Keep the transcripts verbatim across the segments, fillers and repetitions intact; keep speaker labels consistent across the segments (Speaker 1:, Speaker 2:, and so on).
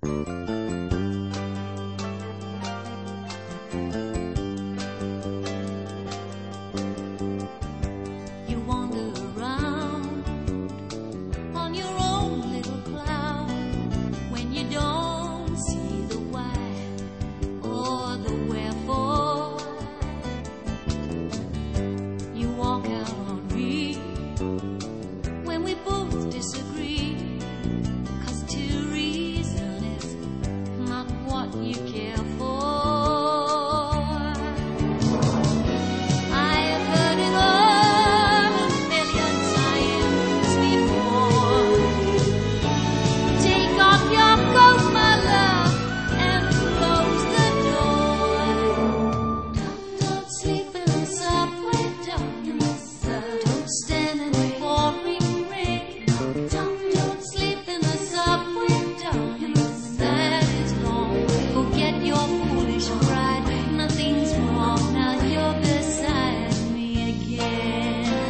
Speaker 1: You wander around on your own little cloud when you don't see the why or the wherefore. You walk out on me when we both disagree, 'cause to reason is not what you care for. I have heard it all a million times before. Take off your coat, my love, and close the door. Don't, don't sleep in the subway, don't, don't stand in the pouring rain. Don't, don't sleep in the subway, don't, that is wrong. Forget your foolish pride, nothing's wrong, now you're beside me again.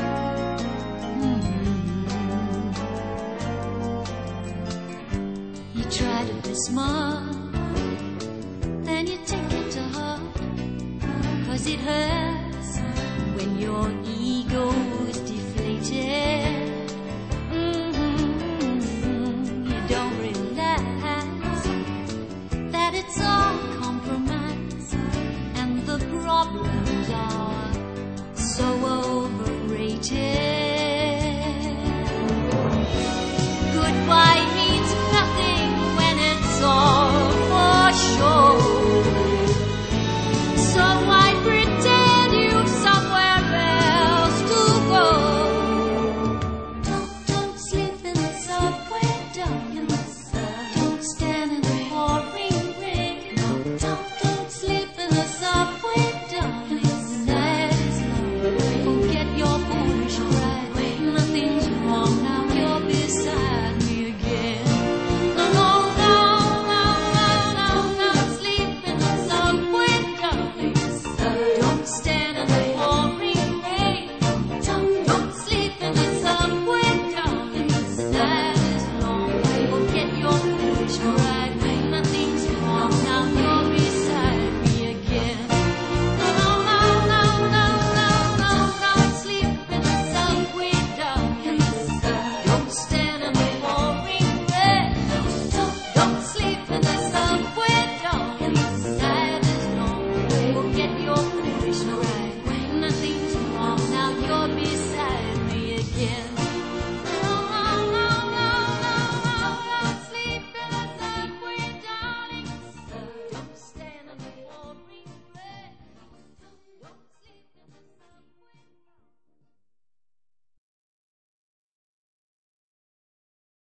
Speaker 1: Mm. You try to be smart, then you take it to heart, 'cause it hurts when you're